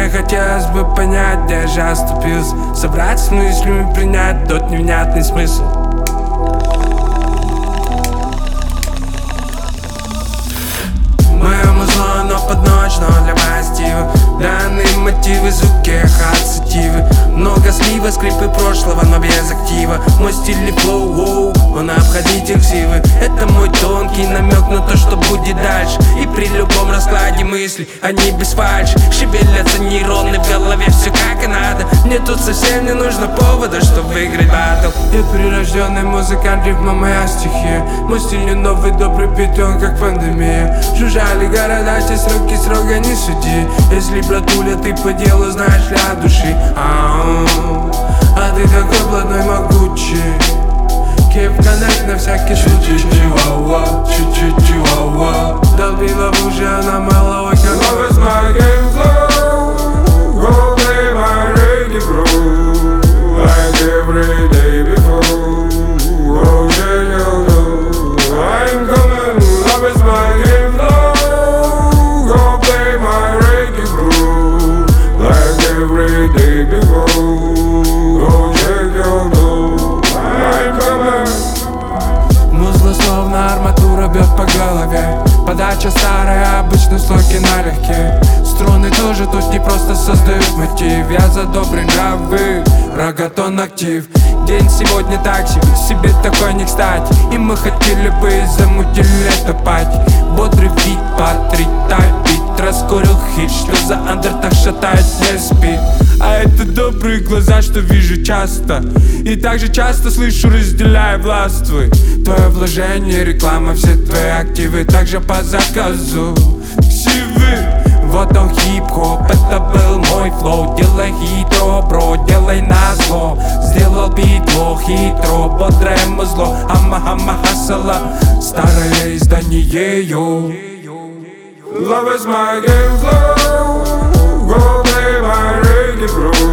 Мне хотелось бы понять, где же оступился, собраться с мыслями, принять тот невнятный смысл. Мое музло, но под ночь, но для позитива. Данные мотивы, звуки, ассоциативы. Много слива, скрипы прошлого, но без актива. Мой стиль и флоу, он обходитель ксивы. Это мой тонкий намек на то, что будет дальше. И при любом раскладе мыслей, они без фальши. Шевелятся нейроны в голове, все как и надо. Мне тут совсем не нужно повода, чтобы выиграть баттл. Я прирожденный музыкант, рифма моя стихия. Мой стиль не новый, добрый бит, он как пандемия. Жужжали города, те сроки строго не суди. Если, братуля, ты по делу, знаешь ли, от души. А ты такой плотной, могучий. Keep connect на всякий случай. Чичичи-ва-ва, чичичи-ва-ва. Долбила в уши, она меловой, как Love is my game flow. Go play my reggae bro, like every day before. Oh yeah, you know I'm coming. Love is my game flow. Go play my reggae bro, like every day before. Oh yeah, you know I'm coming. Музло словно арматура бьет по голове. Подача старая, обычно слоги налегке. Струны тоже тут не просто создают мотив. Я за добрый нравы, рогатон актив. День сегодня такси, себе такой не кстати. И мы хотели бы замутили это пати. Бодрый вид, патрик, тайпит. Раскурил хит, что за андер так шатает, не спит. А это добрые глаза, что вижу часто. И также часто слышу, разделяя властвуй. Твое вложение, реклама, все твои активы также по заказу. Ксивы, вот он хип-хоп, это был мой флоу. Делай хитро, бро, делай назло. Сделал битло, хитро, бодрое музло. Ама-ама хасала, старое издание, йо. Love is my game flow. Go play my reggae bro.